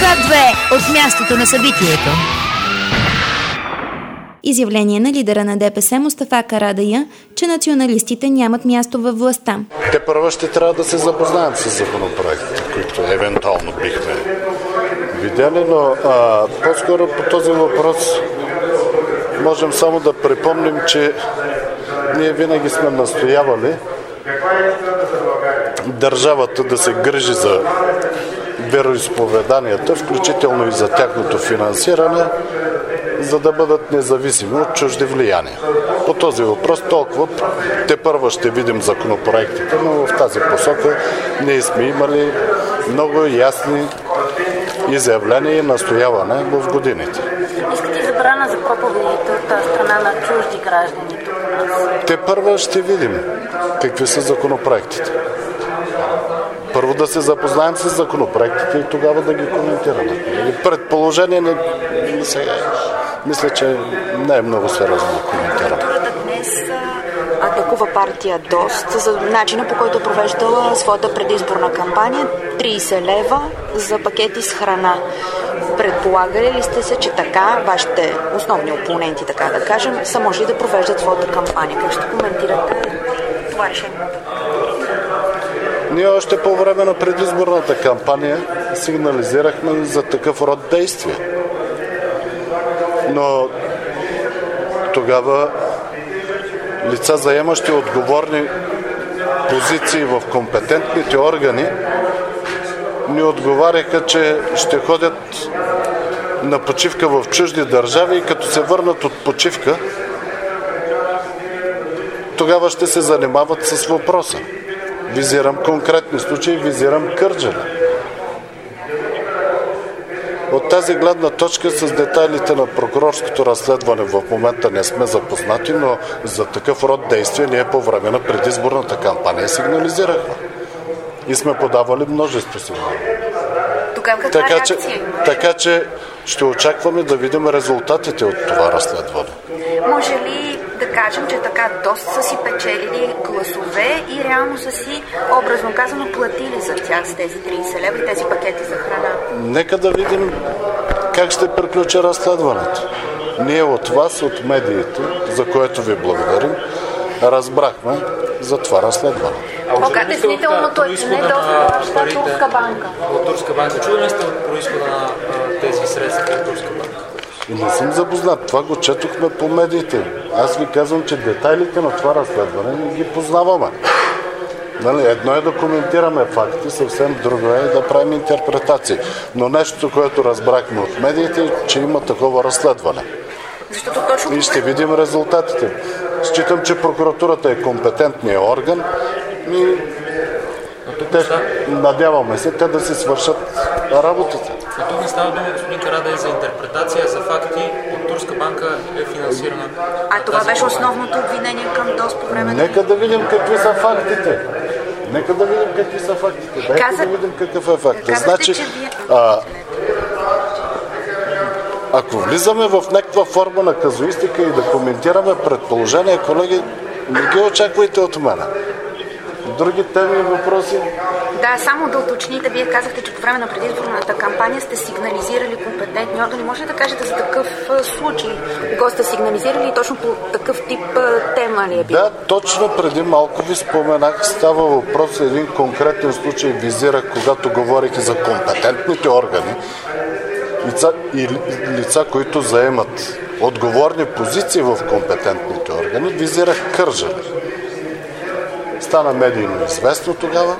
Свят 2 от мястото на събитието. Изявление на лидера на ДПС Мустафа Карадайъ, че националистите нямат място във властта. Те първо ще трябва да се запознаем с законопроектите, които евентуално бихме видяли, но по-скоро по този въпрос можем само да припомним, че ние винаги сме настоявали държавата да се грижи за вероизповеданията, включително и за тяхното финансиране, за да бъдат независими от чужди влияния. По този въпрос толкова тепърва ще видим законопроектите, но в тази посока ние сме имали много ясни изявления и настояване в годините. Искате забрана за проповедите от страна на чужди граждани тук у нас? Тепърва ще видим какви са законопроектите. Първо да се запознаем с законопроектите и тогава да ги коментираме. Предположение мисля, че не е много сериозно да коментираме. Днес атакува партия ДОСТ за начина, по който провеждала своята предизборна кампания. 30 лева за пакети с храна. Предполагали ли сте се, че така вашите основни опоненти, така да кажем, са можели да провеждат своята кампания? Как ще коментирате това решение? Ние още по време на предизборната кампания сигнализирахме за такъв род действия. Но тогава лица, заемащи отговорни позиции в компетентните органи, ни отговаряха, че ще ходят на почивка в чужди държави и като се върнат от почивка, тогава ще се занимават с въпроса. Визирам конкретни случаи, визирам Кърджали. От тази гледна точка с детайлите на прокурорското разследване в момента не сме запознати, но за такъв род действия ние по време на предизборната кампания сигнализирахме. И сме подавали множество сигнали. Тогава каква реакция? Така че ще очакваме да видим резултатите от това разследване. Може ли да кажем, че така доста са си печелили гласове и реално са си, образно казано, платили за тях с тези 30 лева и тези пакети за храна? Нека да видим как ще приключи разследването. Ние от вас, от медиите, за което ви благодарим, разбрахме за това разследване. Действителното е, че не доста плаща Турска банка. От Турска банка. Чудо ли сте от произхода на тези средства от Турска банка? Не съм запознат. Това го четохме по медиите. Аз ви казвам, че детайлите на това разследване не ги познаваме. Едно е да коментираме факти, съвсем друго е да правим интерпретации. Но нещо, което разбрахме от медиите, е, че има такова разследване. И ще видим резултатите. Считам, че прокуратурата е компетентният орган и надяваме се те да си свършат работата. А тук не става дума, господин Карадайъ, за интерпретация, за факти. От Турска банка е финансирана. А това беше основното обвинение към ДОС по време на... Нека да видим какви са фактите. Дайте да видим какъв е фактът. Значи, ако влизаме в някаква форма на казуистика и да коментираме предположения, колеги, не ги очаквайте от мен. Други теми и въпроси? Да, само да уточните, вие казахте, че по време на предизборната кампания сте сигнализирали компетентни органи. Може ли да кажете за такъв случай? Кого сте сигнализирали и точно по такъв тип тема ли е бил? Да, точно преди малко ви споменах. Става въпрос, един конкретен случай визирах, когато говорих за компетентните органи и лица, които заемат отговорни позиции в компетентните органи, визирах Кърджали. Стана медийно известно тогава.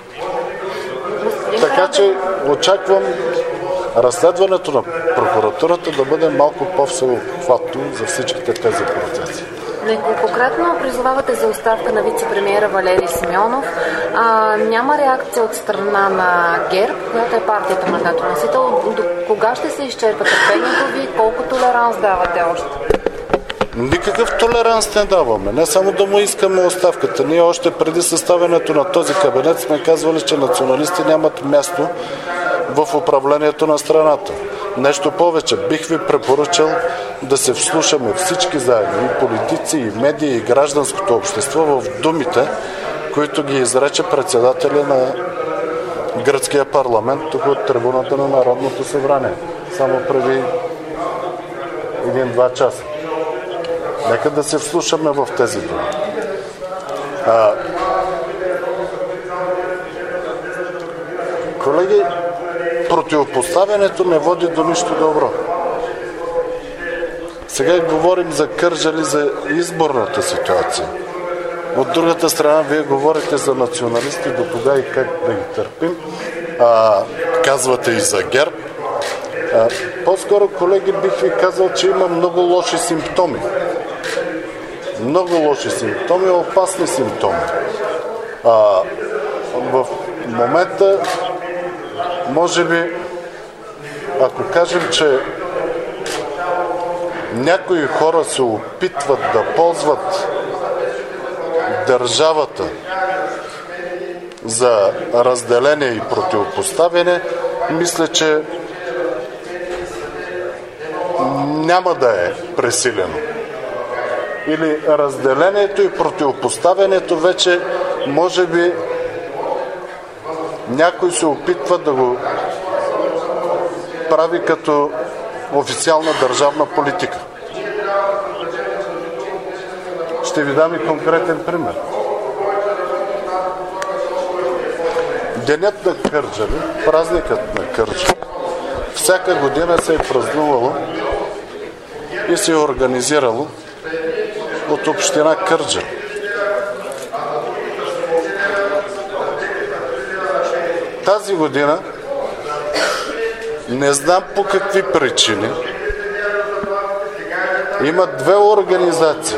Така че очаквам разследването на прокуратурата да бъде малко по-всеобхватно за всичките тези процеси. Неколкократно призовавате за оставка на вице-премиера Валери Симеонов. Няма реакция от страна на ГЕРБ, която е партията мандатоносител. До кога ще се изчерпа търпението ви? Колко толеранс давате още? Никакъв толеранс не даваме. Не само да му искаме оставката. Ние още преди съставянето на този кабинет сме казвали, че националисти нямат място в управлението на страната. Нещо повече, бих ви препоръчал да се вслушаме всички заедно, и политици, и медии, и гражданското общество в думите, които ги изрече председателя на гръцкия парламент, тук от трибуната на Народното събрание, само преди 1-2 часа. Нека да се вслушаме в тези думи. Колеги, противопоставянето не води до нищо добро. Сега говорим за Кърджали, за изборната ситуация. От другата страна, вие говорите за националисти, до кога и как да ги търпим. Казвате и за ГЕРБ. По-скоро, колеги, бих ви казал, че има много лоши симптоми. Много лоши симптоми, опасни симптоми. В момента, може би, ако кажем, че някои хора се опитват да ползват държавата за разделение и противопоставяне, мисля, че няма да е пресилено. Или разделението и противопоставянето вече, може би, някой се опитва да го прави като официална държавна политика. Ще ви дам и конкретен пример. Денят на Кърджали, празникът на Кърджали, всяка година се е празнувало и се е организирало от община Кърджали. Тази година не знам по какви причини има 2 организации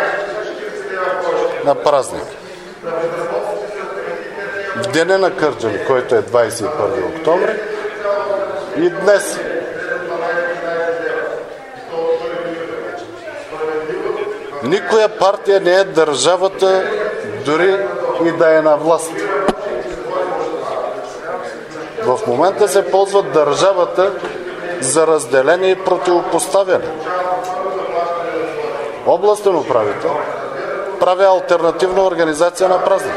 на празник. В деня на Кърджали, който е 21 октомври, и днес. Никоя партия не е държавата, дори и да е на власт. В момента се ползва държавата за разделение и противопоставяне. Областен управител прави алтернативна организация на празник.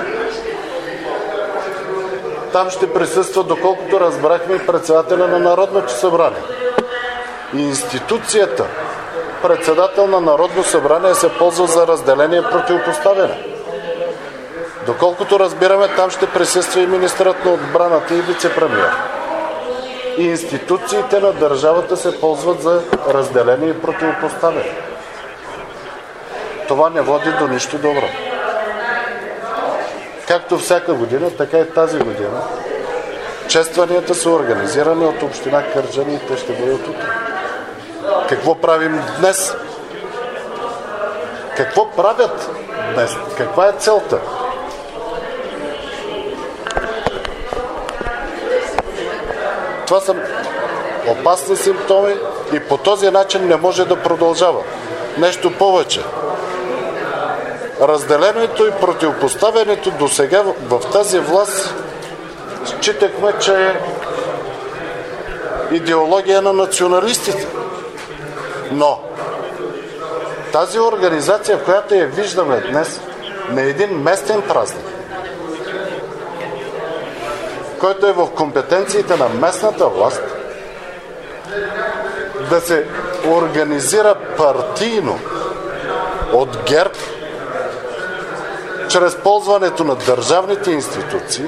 Там ще присъства, доколкото разбрахме, и председателя на Народното събрание. И институцията председател на Народно събрание се ползва за разделение и противопоставяне. Доколкото разбираме, там ще присъства и министърът на отбраната и вице-премиер. И институциите на държавата се ползват за разделение и противопоставяне. Това не води до нищо добро. Както всяка година, така и тази година, честванията са организирани от община Кърджали и те ще бъдат утре. Какво правим днес? Какво правят днес? Каква е целта? Това са опасни симптоми и по този начин не може да продължава. Нещо повече. Разделението и противопоставянето до сега в тази власт считахме, че е идеология на националистите. Но тази организация, която я виждаме днес, на един местен празник, който е в компетенциите на местната власт, да се организира партийно от ГЕРБ, чрез ползването на държавните институции,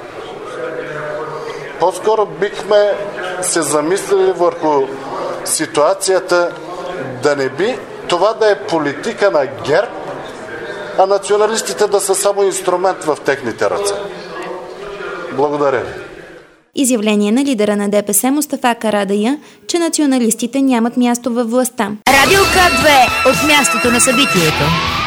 по-скоро бихме се замислили върху ситуацията да не би това да е политика на ГЕРБ, а националистите да са само инструмент в техните ръце. Благодаря ви. Изявление на лидера на ДПС Мустафа Карадайъ, че националистите нямат място във властта. Радио К2 от мястото на събитието.